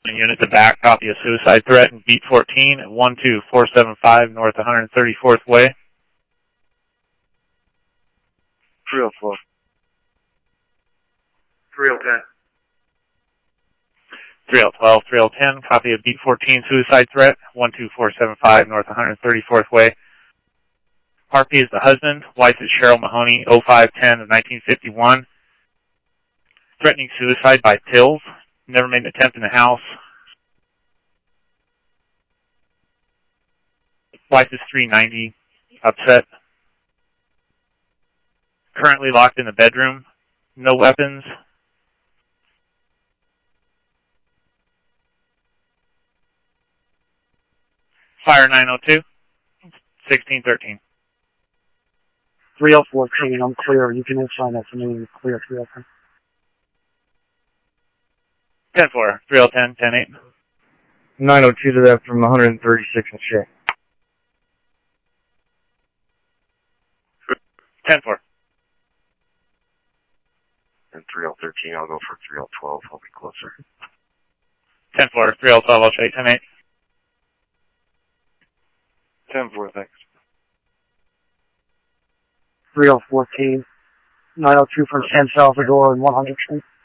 unit to back, copy a suicide threat in beat 14 at 12475 North 134th Way. 304. 3010. 3012, 3010, copy a beat 14 suicide threat, 12475 North 134th Way. RP is the husband, wife is Cheryl Mahoney, 0510 of 1951. Threatening suicide by pills, never made an attempt in the house. Wife is 390, upset. Currently locked in the bedroom, no weapons. Fire 902, 1613. 3014, I'm clear. You can assign that to me. Clear 310. 10-4, 3010, 10-8. 902 to that from 136 and shit. 10-4. And 3013, I'll go for 3012. I'll be closer. 10-4, 3012, I'll trade 10-8. 10-4, thanks. 3014, 902 from San Salvador and 100 Street.